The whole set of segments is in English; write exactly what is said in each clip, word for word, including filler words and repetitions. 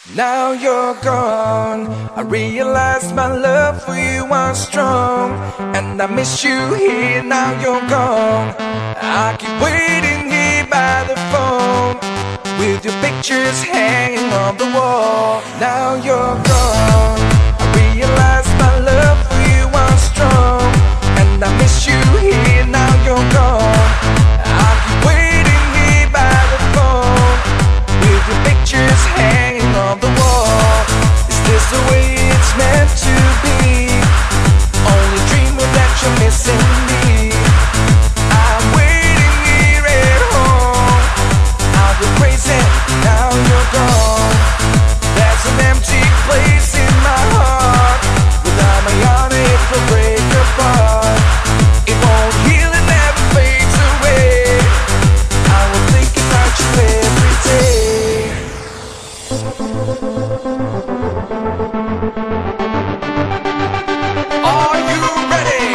Now you're gone, I realize my love for you was strong, and I miss you here. Now you're gone, I keep waiting here by the phone, with your pictures hanging on the wall. Now you're gone, I realize my love for you was strong, and I miss you here. Now you're gone, I keep waiting here by the phone, with your pictures hanging on the wall. Is this the way it's meant to be? Only dreaming that you're missing me. I'm waiting here at home, I'll go crazy now you're gone. There's an empty place in my heart, without my yarn it will break apart. It won't heal, it never fades away. I will think about you every day. Are you ready?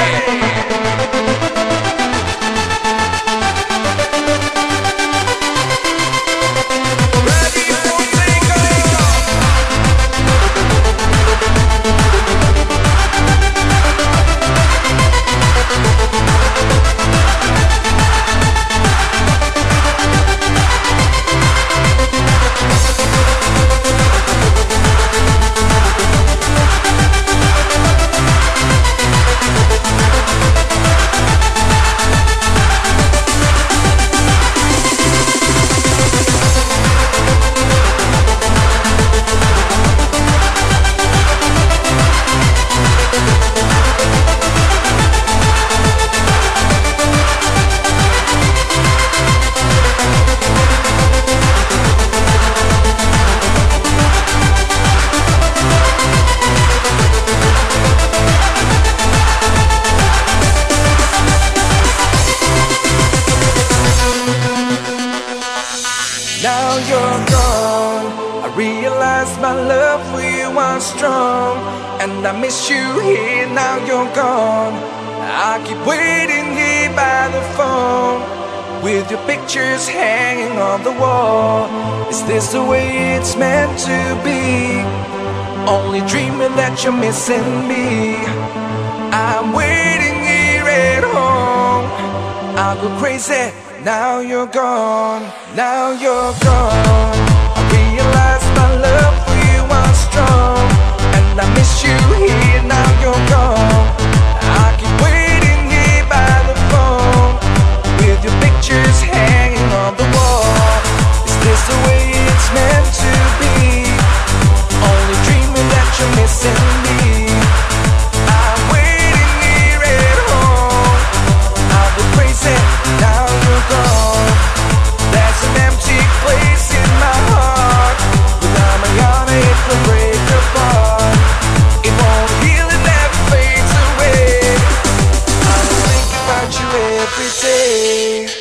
Ready for bingo? Now you're gone, I realize my love for you was strong, and I miss you here. Now you're gone, I keep waiting here by the phone, with your pictures hanging on the wall. Is this the way it's meant to be? Only dreaming that you're missing me. I'm waiting here at home, I'll go crazy. Now you're gone, now you're gone. I realize my love for you was strong, and I miss you here. Now you're gone, I keep waiting here by the phone, with your pictures hanging on the wall. Is this the way it's meant to be? Only dreaming that you're missing me. I'm waiting here at home, I'll go crazy. Now you're gone, there's an empty place in my heart, without my yarn it will break apart. It won't heal, it never fades away. I will think about you every day.